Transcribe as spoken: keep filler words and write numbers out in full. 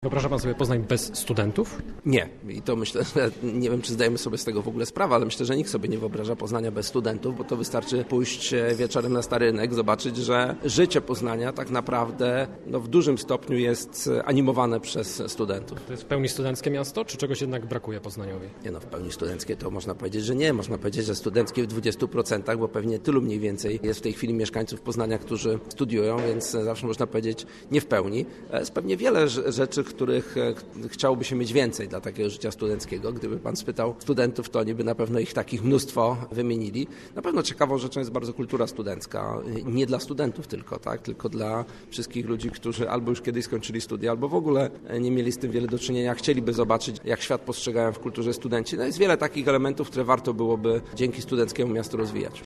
Wyobraża pan sobie Poznań bez studentów? Nie. I to myślę, że nie wiem, czy zdajemy sobie z tego w ogóle sprawę, ale myślę, że nikt sobie nie wyobraża Poznania bez studentów, bo to wystarczy pójść wieczorem na Stary Rynek, zobaczyć, że życie Poznania tak naprawdę no, w dużym stopniu jest animowane przez studentów. To jest w pełni studenckie miasto, czy czegoś jednak brakuje Poznaniowi? Nie no, w pełni studenckie to można powiedzieć, że nie. Można powiedzieć, że studenckie w dwudziestu procentach, bo pewnie tylu mniej więcej jest w tej chwili mieszkańców Poznania, którzy studiują, więc zawsze można powiedzieć nie w pełni. Jest pewnie wiele rzeczy, których chciałoby się mieć więcej dla takiego życia studenckiego. Gdyby pan spytał studentów, to oni by na pewno ich takich mnóstwo wymienili. Na pewno ciekawą rzeczą jest bardzo kultura studencka. Nie dla studentów tylko, tak? Tylko dla wszystkich ludzi, którzy albo już kiedyś skończyli studia, albo w ogóle nie mieli z tym wiele do czynienia, chcieliby zobaczyć, jak świat postrzegają w kulturze studenci. No jest wiele takich elementów, które warto byłoby dzięki studenckiemu miastu rozwijać.